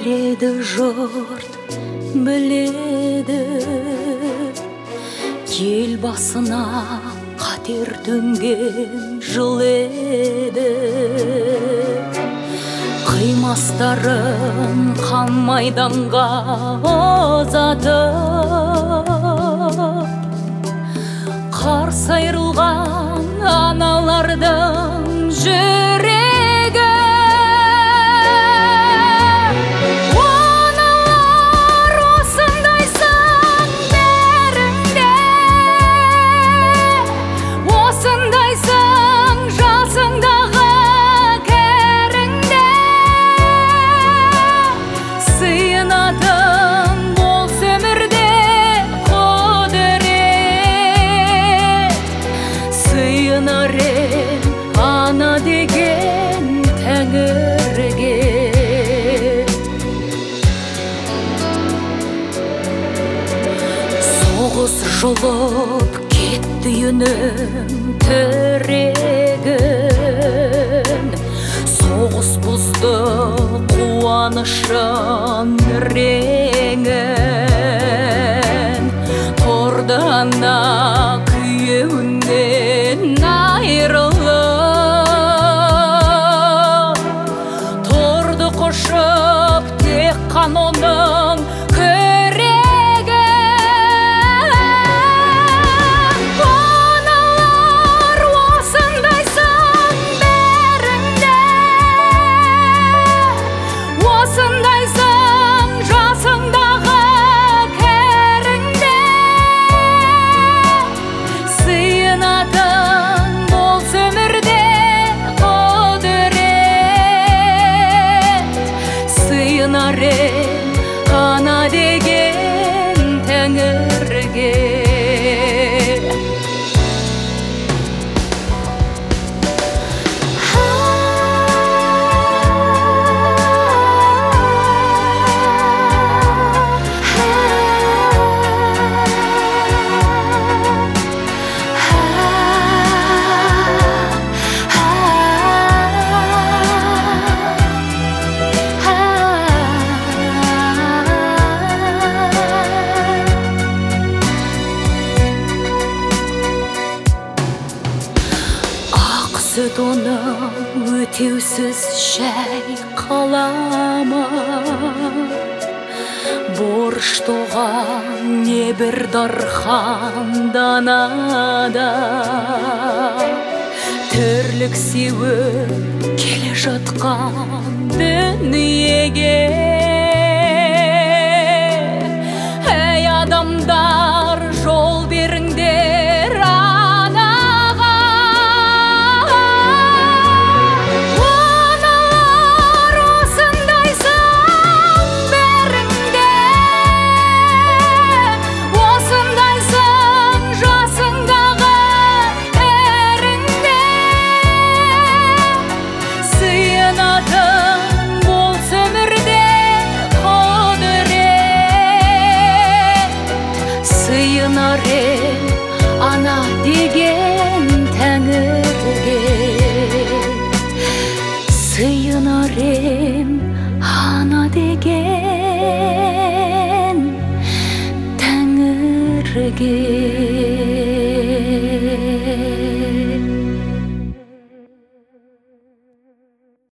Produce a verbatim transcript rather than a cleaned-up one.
Біледі жұрт, біледі, ел басына қатер төнген жыл еді. Қимастарын қан майданға ұзатып, қарсы айрылған аналардың жүрегі. Аналар осындайсың бәріңде, осындайсың жасыңдағы кәріңде. Сыйынатын болса өмірде құдірет, сыйынар ем ана деген Тәңірге. Соғыс жұлып кетті үйінің тірегін, соғыс бұзды қуанышын реңін. Тұрды ана күйеуінен айрылып, тұрды құшып тек қан оның күрегі. Аналар осындайсың бәріңде, осындайсың жасыңдағы кәріңде. Сыйынатын болса өмірде құдірет, сыйынар ем ана деген Тәңірге. Сүт оның өтеусіз шәй қалама, борышты оған небір дархан данада. Тірлік сеуіп келе жатқан дүниеге, әй адамдар жол беріңдер анаға. Аналар осындайсың бәріңде, осындайсың жасыңдағы кәріңде. Сыйынатын болса өмірде құдірет, сыйынар ем ана деген Тәңірге. Сыйынар ем ана деген Тәңірге.